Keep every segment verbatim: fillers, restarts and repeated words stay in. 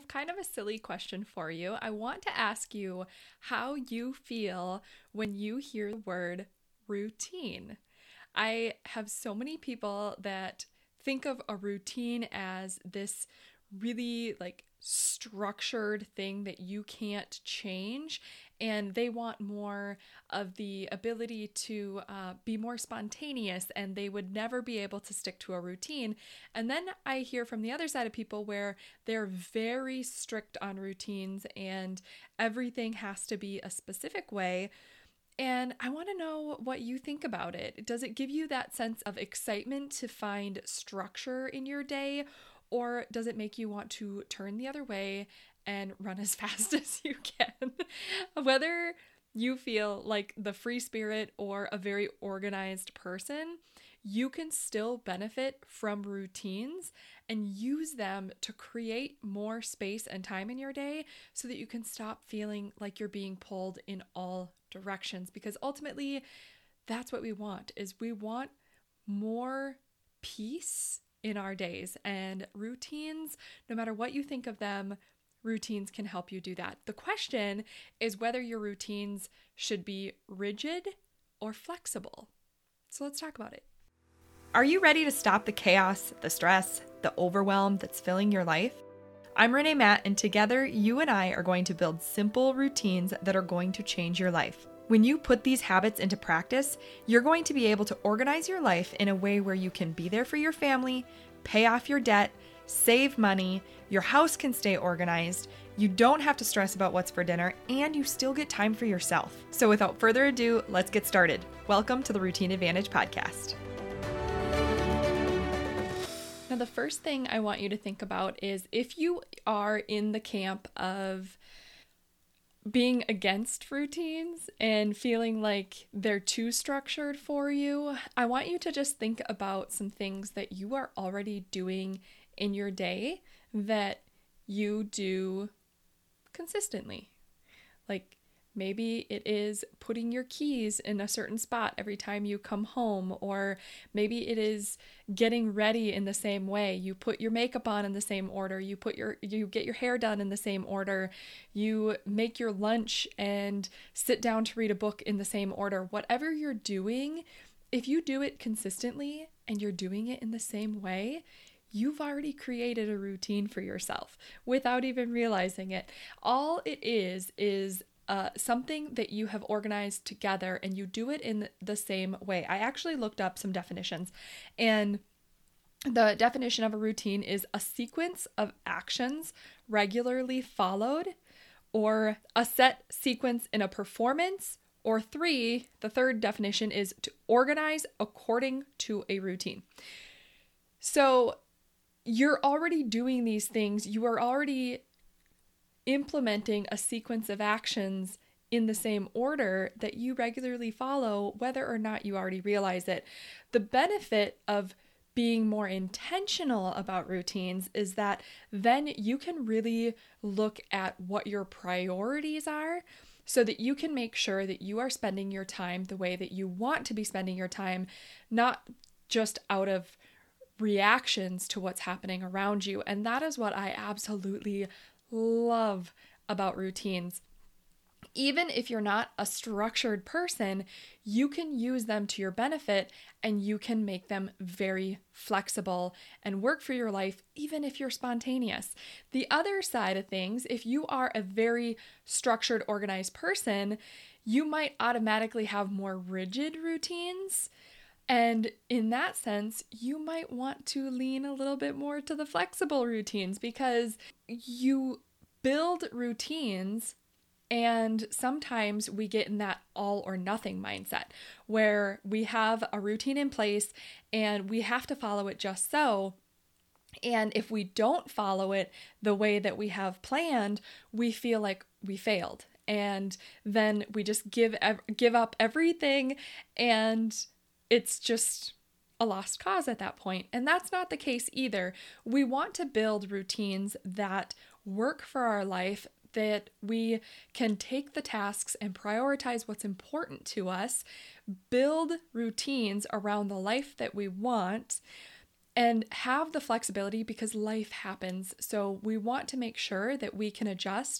have kind of a silly question for you. I want to ask you how you feel when you hear the word routine. I have so many people that think of a routine as this really like structured thing that you can't change, and they want more of the ability to uh, be more spontaneous, and they would never be able to stick to a routine. And then I hear from the other side of people where they're very strict on routines and everything has to be a specific way. And I want to know what you think about it. Does it give you that sense of excitement to find structure in your day, or does it make you want to turn the other way and run as fast as you can? Whether you feel like the free spirit or a very organized person, you can still benefit from routines and use them to create more space and time in your day so that you can stop feeling like you're being pulled in all directions. Because ultimately, that's what we want, is we want more peace in our days, and routines, no matter what you think of them, routines can help you do that. The question is whether your routines should be rigid or flexible. So let's talk about it. Are you ready to stop the chaos, the stress, the overwhelm that's filling your life? I'm Renee Matt, and together you and I are going to build simple routines that are going to change your life. When you put these habits into practice, you're going to be able to organize your life in a way where you can be there for your family, pay off your debt, save money, your house can stay organized, you don't have to stress about what's for dinner, and you still get time for yourself. So without further ado, let's get started. Welcome to the Routine Advantage Podcast. Now, the first thing I want you to think about is if you are in the camp of being against routines and feeling like they're too structured for you, I want you to just think about some things that you are already doing in your day that you do consistently. Like maybe it is putting your keys in a certain spot every time you come home, or maybe it is getting ready in the same way. You put your makeup on in the same order, you put your you get your hair done in the same order, you make your lunch and sit down to read a book in the same order. Whatever you're doing, if you do it consistently and you're doing it in the same way, you've already created a routine for yourself without even realizing it. All it is is Uh, something that you have organized together, and you do it in the same way. I actually looked up some definitions, and the definition of a routine is a sequence of actions regularly followed, or a set sequence in a performance, or three, the third definition is to organize according to a routine. So you're already doing these things. You are already implementing a sequence of actions in the same order that you regularly follow, whether or not you already realize it. The benefit of being more intentional about routines is that then you can really look at what your priorities are so that you can make sure that you are spending your time the way that you want to be spending your time, not just out of reactions to what's happening around you. And that is what I absolutely love about routines. Even if you're not a structured person, you can use them to your benefit, and you can make them very flexible and work for your life, even if you're spontaneous. The other side of things, if you are a very structured, organized person, you might automatically have more rigid routines. And in that sense, you might want to lean a little bit more to the flexible routines, because you build routines, and sometimes we get in that all or nothing mindset where we have a routine in place and we have to follow it just so. And if we don't follow it the way that we have planned, we feel like we failed. And then we just give give up everything, and it's just a lost cause at that point. And that's not the case either. We want to build routines that work for our life, that we can take the tasks and prioritize what's important to us, build routines around the life that we want, and have the flexibility because life happens. So we want to make sure that we can adjust.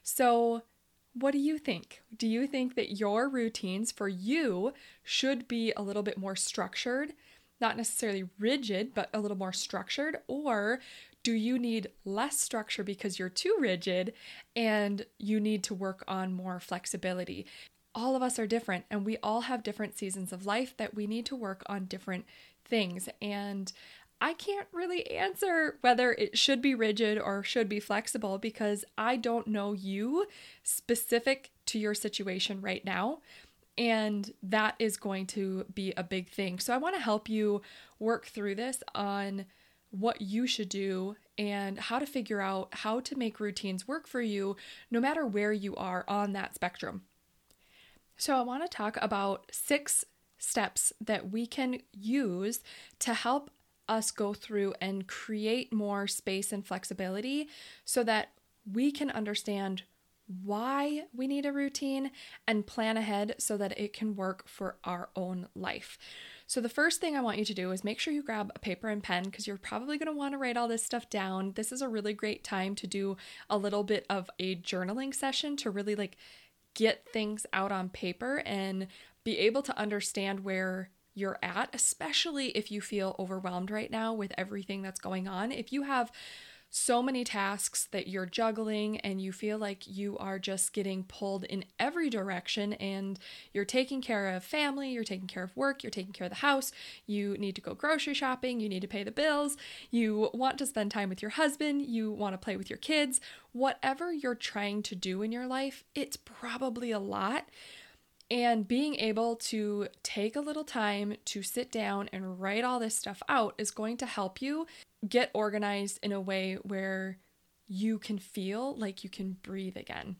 So what do you think? Do you think that your routines for you should be a little bit more structured? Not necessarily rigid, but a little more structured? Or do you need less structure because you're too rigid and you need to work on more flexibility? All of us are different, and we all have different seasons of life that we need to work on different things. And I can't really answer whether it should be rigid or should be flexible because I don't know you specific to your situation right now. And that is going to be a big thing. So I want to help you work through this on what you should do and how to figure out how to make routines work for you no matter where you are on that spectrum. So I want to talk about six steps that we can use to help us go through and create more space and flexibility so that we can understand why we need a routine and plan ahead so that it can work for our own life. So the first thing I want you to do is make sure you grab a paper and pen because you're probably going to want to write all this stuff down. This is a really great time to do a little bit of a journaling session to really like get things out on paper and be able to understand where you're at, especially if you feel overwhelmed right now with everything that's going on. If you have so many tasks that you're juggling and you feel like you are just getting pulled in every direction and you're taking care of family, you're taking care of work, you're taking care of the house, you need to go grocery shopping, you need to pay the bills, you want to spend time with your husband, you want to play with your kids, whatever you're trying to do in your life, it's probably a lot. And being able to take a little time to sit down and write all this stuff out is going to help you get organized in a way where you can feel like you can breathe again.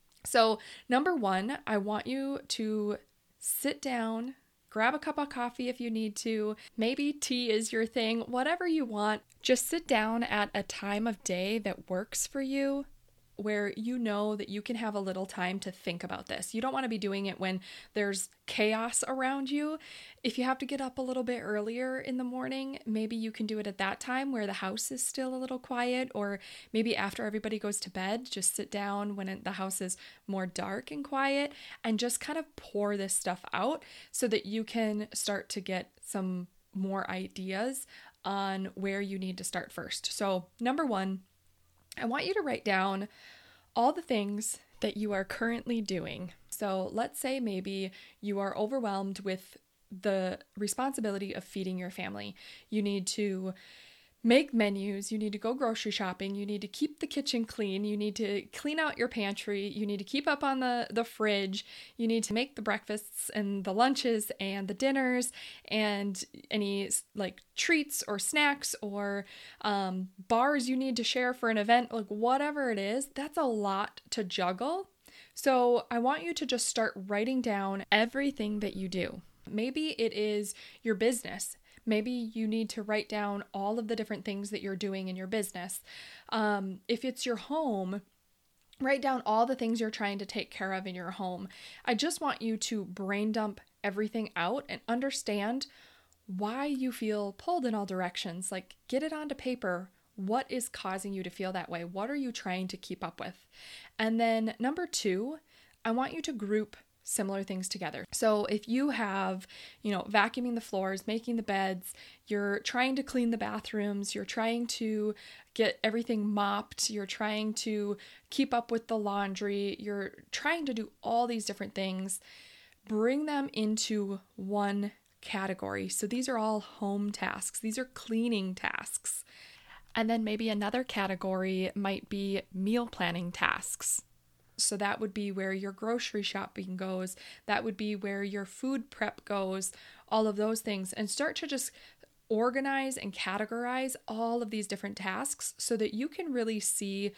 So, number one, I want you to sit down, grab a cup of coffee if you need to. Maybe tea is your thing, whatever you want. Just sit down at a time of day that works for you, where you know that you can have a little time to think about this. You don't want to be doing it when there's chaos around you. If you have to get up a little bit earlier in the morning, maybe you can do it at that time where the house is still a little quiet, or maybe after everybody goes to bed, just sit down when it, the house is more dark and quiet and just kind of pour this stuff out so that you can start to get some more ideas on where you need to start first. So, number one, I want you to write down all the things that you are currently doing. So let's say maybe you are overwhelmed with the responsibility of feeding your family. You need to make menus, you need to go grocery shopping, you need to keep the kitchen clean, you need to clean out your pantry, you need to keep up on the, the fridge, you need to make the breakfasts and the lunches and the dinners and any like treats or snacks or um, bars you need to share for an event, like whatever it is, that's a lot to juggle. So I want you to just start writing down everything that you do. Maybe it is your business. Maybe you need to write down all of the different things that you're doing in your business. Um, if it's your home, write down all the things you're trying to take care of in your home. I just want you to brain dump everything out and understand why you feel pulled in all directions. Like, get it onto paper. What is causing you to feel that way? What are you trying to keep up with? And then number two, I want you to group similar things together. So if you have, you know, vacuuming the floors, making the beds, you're trying to clean the bathrooms, you're trying to get everything mopped, you're trying to keep up with the laundry, you're trying to do all these different things, bring them into one category. So these are all home tasks. These are cleaning tasks. And then maybe another category might be meal planning tasks. So that would be where your grocery shopping goes. That would be where your food prep goes, all of those things. And start to just organize and categorize all of these different tasks so that you can really see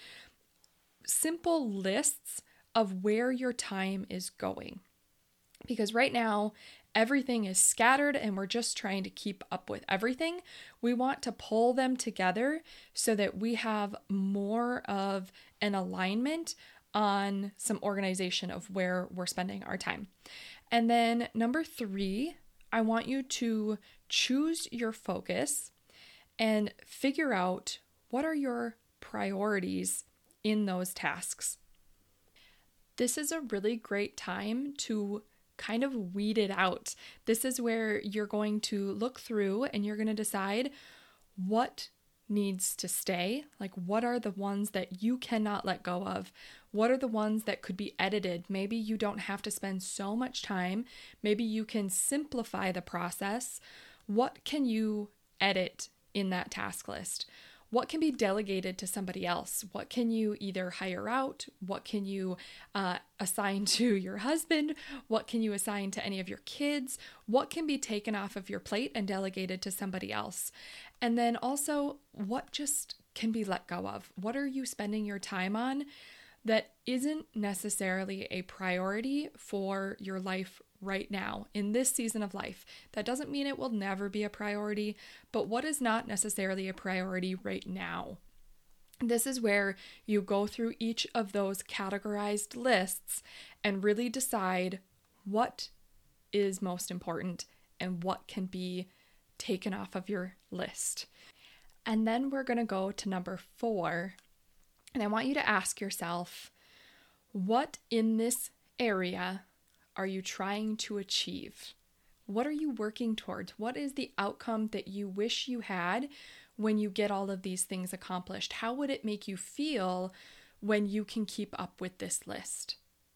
simple lists of where your time is going. Because right now, everything is scattered and we're just trying to keep up with everything. We want to pull them together so that we have more of an alignment on some organization of where we're spending our time. And then number three, I want you to choose your focus and figure out what are your priorities in those tasks. This is a really great time to kind of weed it out. This is where you're going to look through and you're going to decide what needs to stay. Like, what are the ones that you cannot let go of? What are the ones that could be edited? Maybe you don't have to spend so much time. Maybe you can simplify the process. What can you edit in that task list? What can be delegated to somebody else? What can you either hire out? What can you uh, assign to your husband? What can you assign to any of your kids? What can be taken off of your plate and delegated to somebody else? And then also, what just can be let go of? What are you spending your time on that isn't necessarily a priority for your life right now in this season of life? That doesn't mean it will never be a priority, but what is not necessarily a priority right now? This is where you go through each of those categorized lists and really decide what is most important and what can be taken off of your list. And then we're going to go to number four. And I want you to ask yourself, what in this area are you trying to achieve? What are you working towards? What is the outcome that you wish you had when you get all of these things accomplished? How would it make you feel when you can keep up with this list?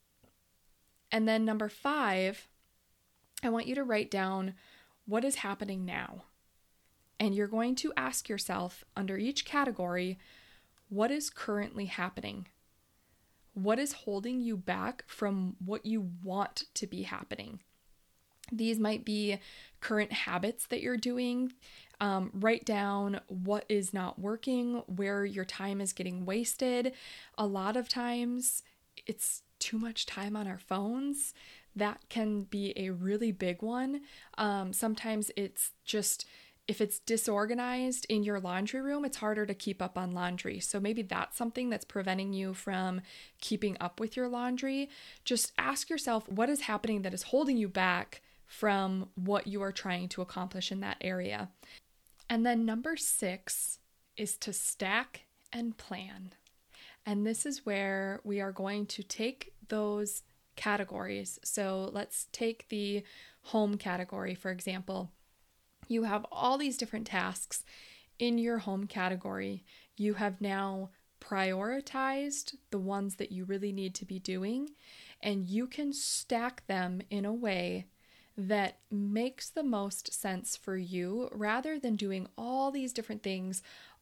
And then number five, I want you to write down what is happening now. And you're going to ask yourself under each category, what is currently happening? What is holding you back from what you want to be happening? These might be current habits that you're doing. Um, write down what is not working, where your time is getting wasted. A lot of times it's too much time on our phones. That can be a really big one. Um, sometimes it's just, if it's disorganized in your laundry room, it's harder to keep up on laundry. So maybe that's something that's preventing you from keeping up with your laundry. Just ask yourself what is happening that is holding you back from what you are trying to accomplish in that area. And then number six is to stack and plan. And this is where we are going to take those categories. So let's take the home category, for example. You have all these different tasks in your home category. You have now prioritized the ones that you really need to be doing, and you can stack them in a way that makes the most sense for you rather than doing all these different things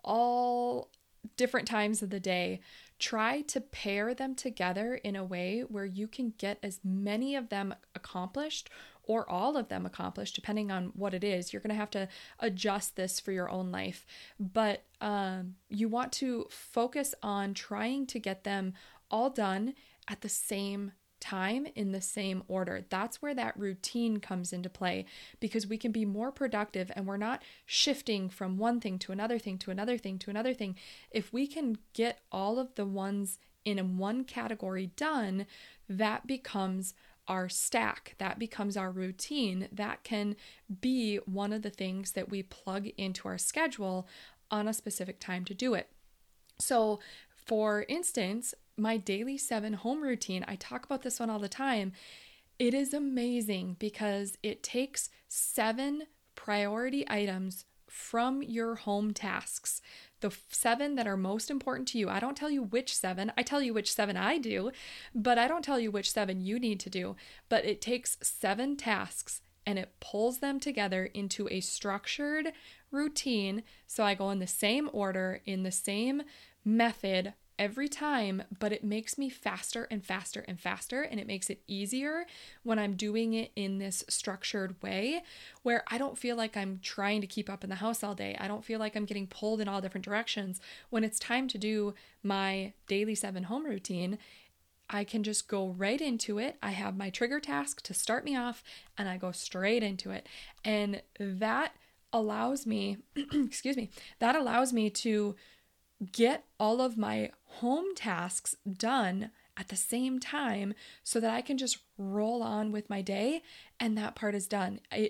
all different times of the day. Try to pair them together in a way where you can get as many of them accomplished or all of them accomplished, depending on what it is. You're going to have to adjust this for your own life, but um, you want to focus on trying to get them all done at the same time in the same order. That's where that routine comes into play, because we can be more productive and we're not shifting from one thing to another thing to another thing to another thing. If we can get all of the ones in one category done, that becomes our stack. That becomes our routine. That can be one of the things that we plug into our schedule on a specific time to do it. So, for instance, my daily seven home routine, I talk about this one all the time. It is amazing because it takes seven priority items from your home tasks, the seven that are most important to you. I don't tell you which seven, I tell you which seven I do, but I don't tell you which seven you need to do. But it takes seven tasks and it pulls them together into a structured routine. So I go in the same order, in the same method every time, but it makes me faster and faster and faster, and it makes it easier when I'm doing it in this structured way where I don't feel like I'm trying to keep up in the house all day. I don't feel like I'm getting pulled in all different directions. When it's time to do my daily seven home routine, I can just go right into it. I have my trigger task to start me off, and I go straight into it. And that allows me, excuse me, that allows me to get all of my home tasks done at the same time so that I can just roll on with my day and that part is done. It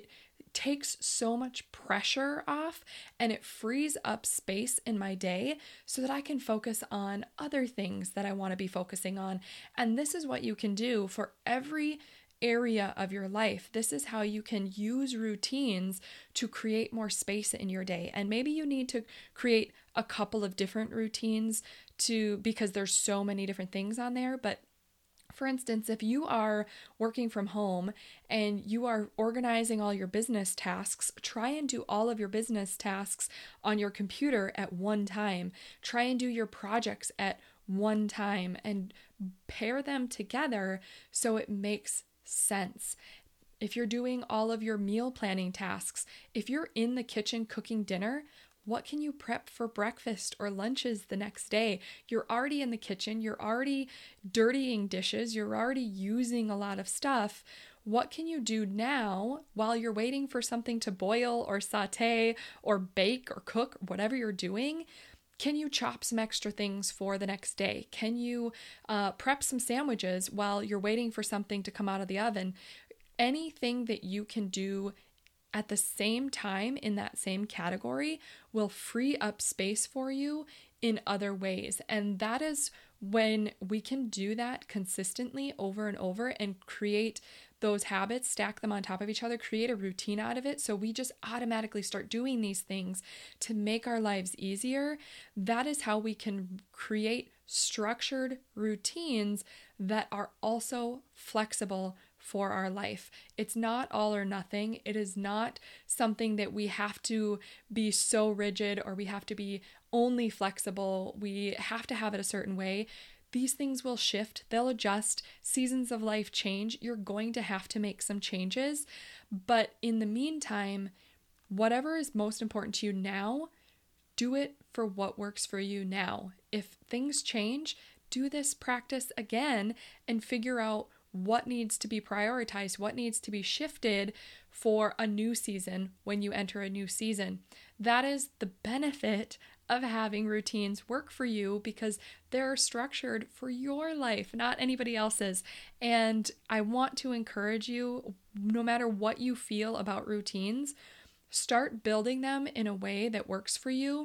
takes so much pressure off and it frees up space in my day so that I can focus on other things that I want to be focusing on. And this is what you can do for every area of your life. This is how you can use routines to create more space in your day. And maybe you need to create a couple of different routines to because there's so many different things on there, but for instance, if you are working from home and you are organizing all your business tasks, try and do all of your business tasks on your computer at one time. Try and do your projects at one time and pair them together so it makes sense. If you're doing all of your meal planning tasks, if you're in the kitchen cooking dinner, what can you prep for breakfast or lunches the next day? You're already in the kitchen, you're already dirtying dishes, you're already using a lot of stuff. What can you do now while you're waiting for something to boil or saute or bake or cook, whatever you're doing? Can you chop some extra things for the next day? Can you uh, prep some sandwiches while you're waiting for something to come out of the oven? Anything that you can do at the same time in that same category will free up space for you in other ways. And that is when we can do that consistently over and over and create those habits, stack them on top of each other, create a routine out of it. So we just automatically start doing these things to make our lives easier. That is how we can create structured routines that are also flexible for our life. It's not all or nothing. It is not something that we have to be so rigid or we have to be only flexible. We have to have it a certain way. These things will shift, they'll adjust. Seasons of life change. You're going to have to make some changes. But in the meantime, whatever is most important to you now, do it for what works for you now. If things change, do this practice again and figure out what needs to be prioritized, what needs to be shifted for a new season when you enter a new season. That is the benefit of having routines work for you because they're structured for your life, not anybody else's. And I want to encourage you, no matter what you feel about routines, start building them in a way that works for you.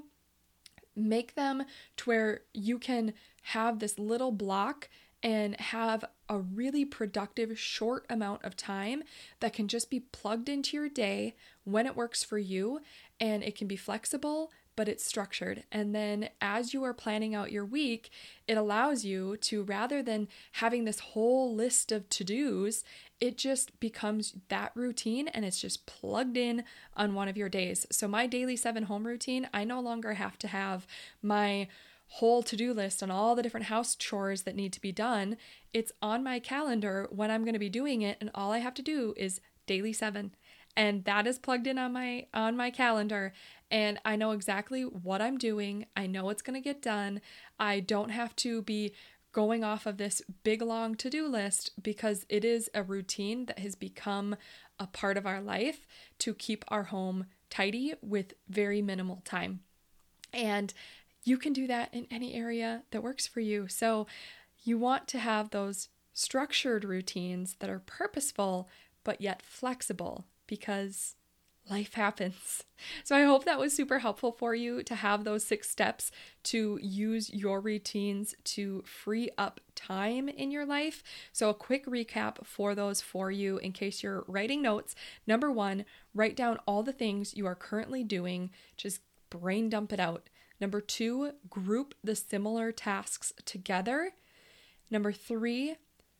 Make them to where you can have this little block and have a really productive short amount of time that can just be plugged into your day when it works for you, and it can be flexible, but it's structured. And then as you are planning out your week, it allows you to, rather than having this whole list of to-dos, it just becomes that routine and it's just plugged in on one of your days. So my daily seven home routine, I no longer have to have my whole to-do list on all the different house chores that need to be done. It's on my calendar when I'm going to be doing it, and all I have to do is daily seven. And that is plugged in on my on my calendar, and I know exactly what I'm doing. I know it's going to get done. I don't have to be going off of this big long to-do list because it is a routine that has become a part of our life to keep our home tidy with very minimal time. And you can do that in any area that works for you. So you want to have those structured routines that are purposeful, but yet flexible, because life happens. So I hope that was super helpful for you to have those six steps to use your routines to free up time in your life. So a quick recap for those for you in case you're writing notes. Number one, write down all the things you are currently doing. Just brain dump it out. Number two, group the similar tasks together. Number three,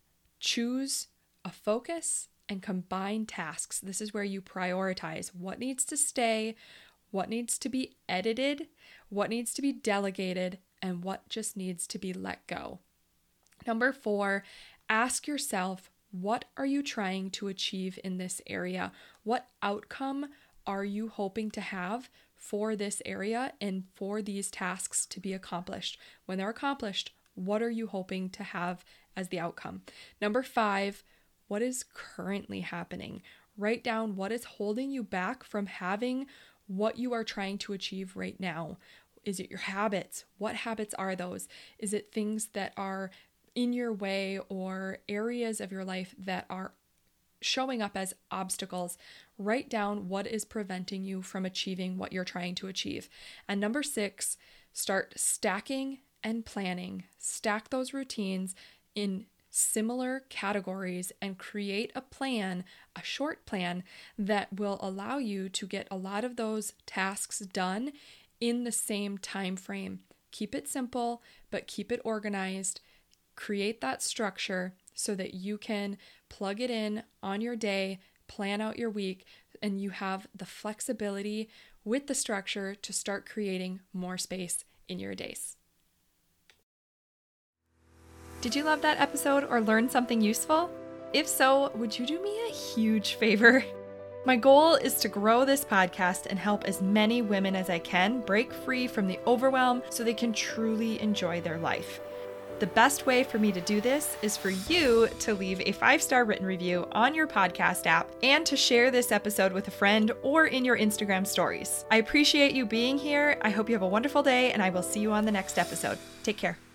choose a focus and combine tasks. This is where you prioritize what needs to stay, what needs to be edited, what needs to be delegated, and what just needs to be let go. Number four, ask yourself, what are you trying to achieve in this area? What outcome are you hoping to have for this area and for these tasks to be accomplished? When they're accomplished, what are you hoping to have as the outcome? Number five, what is currently happening? Write down what is holding you back from having what you are trying to achieve right now. Is it your habits? What habits are those? Is it things that are in your way or areas of your life that are showing up as obstacles, write down what is preventing you from achieving what you're trying to achieve. And number six, start stacking and planning. Stack those routines in similar categories and create a plan, a short plan that will allow you to get a lot of those tasks done in the same time frame. Keep it simple, but keep it organized. Create that structure so that you can plug it in on your day, plan out your week, and you have the flexibility with the structure to start creating more space in your days. Did you love that episode or learn something useful? If so, would you do me a huge favor? My goal is to grow this podcast and help as many women as I can break free from the overwhelm so they can truly enjoy their life. The best way for me to do this is for you to leave a five-star written review on your podcast app and to share this episode with a friend or in your Instagram stories. I appreciate you being here. I hope you have a wonderful day, and I will see you on the next episode. Take care.